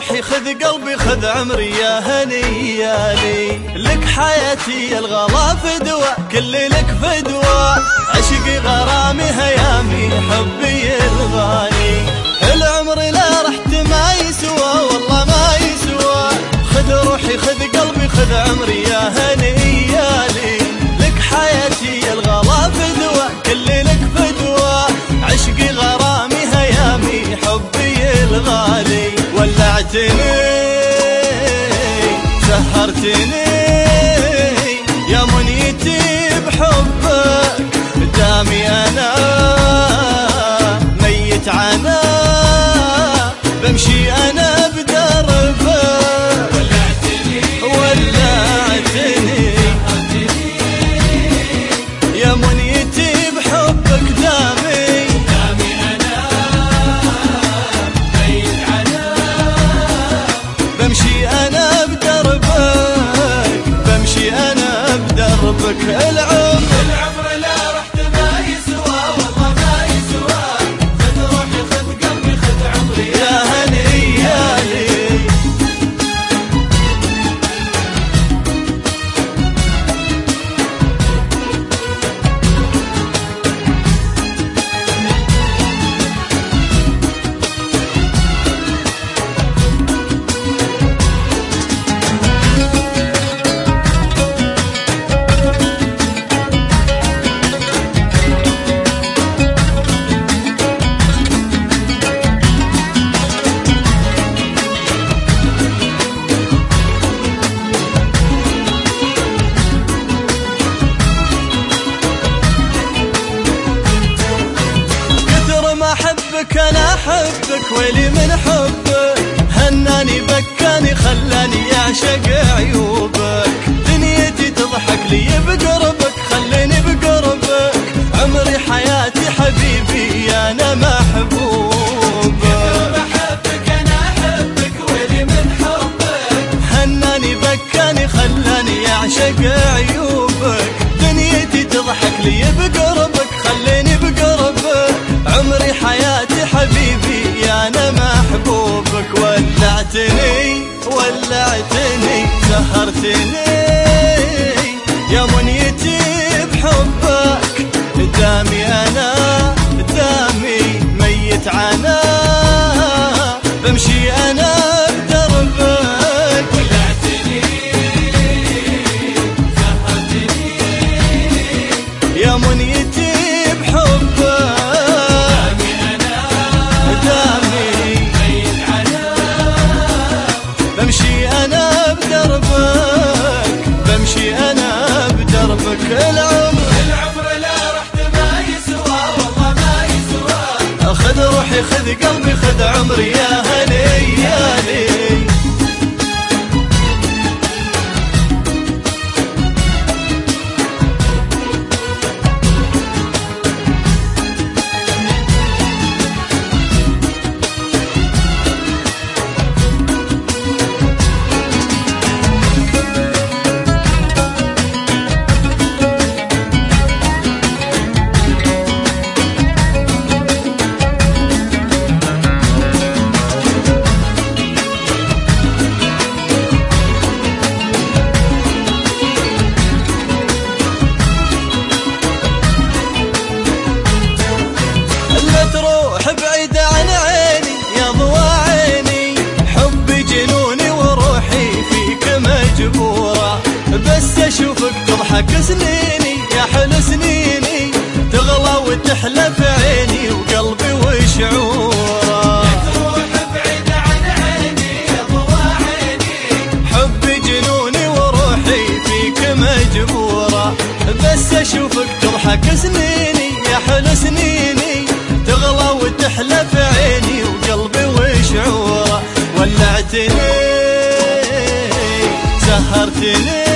روحي خذ قلبي خذ عمري يا هنيالي، لك حياتي الغلا فدوى كل لك فدوى، عشقي غرامي هيامي حبي الغالي، العمر لا رحت ما يسوى والله ما يسوى، خذ روحي خذ قلبي خذ عمري يا هنيالي، لك حياتي الغلا فدوى كل لك فدوى، عشقي غرامي هيامي حبي الغالي، ولعتني سهرتني يا منيتي بحبك، دامي انا ميت عنا بمشي انا بدربك، ولعتني يا منيتي بحبك، دامي انا ميت عنا بمشي انا بدربك، بمشي انا بدربك، العمر لا رحت ما يسوى والله ما يسوى، خذ روحي خذ قلبي خذ عمري يا هنيالي. أحبك أنا أحبك ويلي من حبك، هناني بكاني خلاني أعشق عيوبك، دنيتي تضحك لي بقربك خليني بقربك، عمري حياتي حبيبي أنا محبوبك، أحبك أنا أحبك ويلي من حبك، هناني بكاني خلاني أعشق عيوبك، دنيتي تضحك لي بقربك خليني بقربك، عمري حياتي حبيبي يا أنا محبوبك، ولعتني ولعتني سهرتني يا منيتي بحبك، دامي أنا دامي ميت عنا بمشي أنا بدربك، ولعتني سهرتني يا منيتي بحبك، بمشي أنا بدربك، بمشي أنا بدربك، العمر لا رحت ما يسوى والله ما يسوى، خذ روحي خذ قلبي خذ عمري يا هنيالي. بعيد عن عيني يا ضوى عيني، حبي جنوني وروحي فيك مجبورة، بس اشوفك تضحك سنيني يا حلو سنيني، تغلى وتحلى في عيني وقلبي وشعوره، تروح بعيد عن عيني يا ضوى عيني، حبي جنوني وروحي فيك مجبورة، بس اشوفك تضحك سنيني يا حلو سنيني، تغلى وتحلى في عيني وقلبي وشعوره، ولعتني سهرتني